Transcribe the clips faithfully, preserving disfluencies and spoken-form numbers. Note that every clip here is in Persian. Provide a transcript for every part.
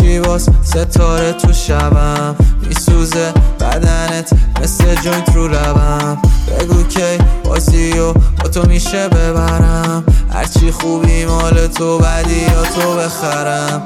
میشی واس ستاره تو شبم، میسوزه بدنت مثل جوینت رو لبم. بگو کی بازی و با تو میشه ببرم، هرچی خوبی مال تو بدی یا تو بخرم.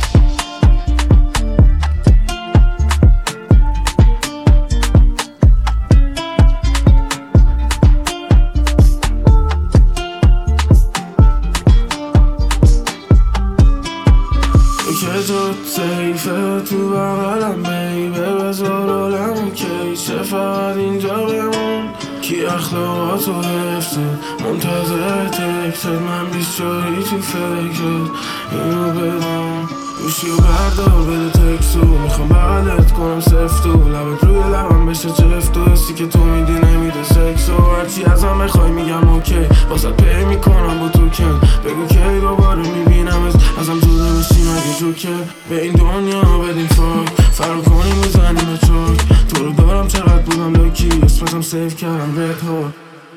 که تو سیفه تو بغلم بیبه بذار عالم کی چه فقط اینجا بمون کی اخلاقاتو حفظه منتظر تکتت من بیست جایی تو فکرت اینو بدم گوشی و بردار بده تکسو میخوام بغلت کنم سفتو لبت روی لبم بشه جفتو حسی که تو میدی نمیده سکسو هرچی ازم بخوای میگم اوکی واسه پی میکنم با تو کن بگو کی دوباره میبینمت ازم جدا بشی مگه جوکه به این دنیا بدیم فاک فرار کنی میزنیم چوک تو رو دارم چقدر بودم لکی اسمتم سیف کردم رد ها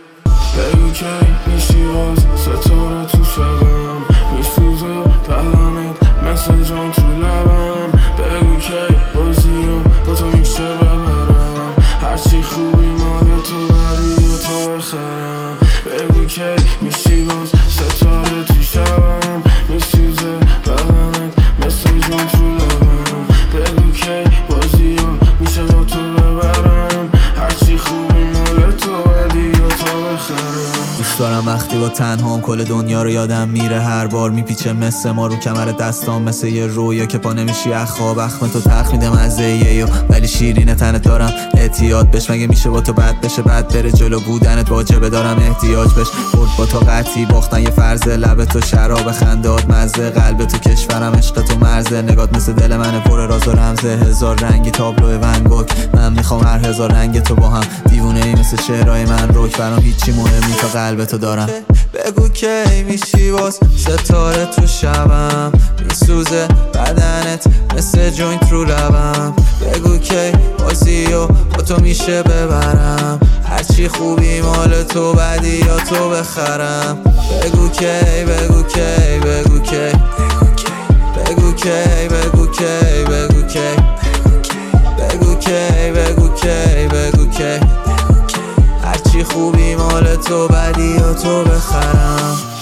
بگو کی میشی باز ستاره تو شبم میسوزه بدنت مثل جان تو لبم بگو کی بازی و با تو میشه ببرم هرچی خوبی مال تو بری و تو بخرم بگو کی میشی باز ستاره تو شبم میسوزه بدنت مثل جان تو لبم بگو کی بازی و میشه با تو ببرم هرچی خوبی مال تو بری و تو بخرم. دوست دارم وقتی با تنهام کل دنیا رو یادم میره، هر بار میپیچه مثل ما رو کمر دستام مثل یه رویا که پا نمیشی از خواب اخم تو تلخ میده مزه یه ولی شیرین تنت دارم اعتیاد بش مگه میشه با تو بد بشه بد بره جلو بودنت واجبه دارم احتیاج بش برد با تو قطعی باختن یه فرض لب تو شراب خندات مزه قلب تو کشورم عشق تو مرزه نگات مثل دل من پر راز و رمزه هزار رنگی تابلو ون گوگ من میخوام هر هزار رنگ تو با هم دیوونه ای مثل شعرهای من روک برام هیچی مهمی تا قلب تو دارم. بگو کی میشی باز ستاره تو شبم میسوزه بدنت مثل جوینت رو لبم بگو کی بازی و با تو میشه ببرم هرچی خوبی مال تو بدی یا تو بخرم بگو کی بگو کی بگو کی بگو کی بگو کی بگو کی بگو کی بگو کی بگو کی هرچی خوبی مال تو بدی یا تو بخرم.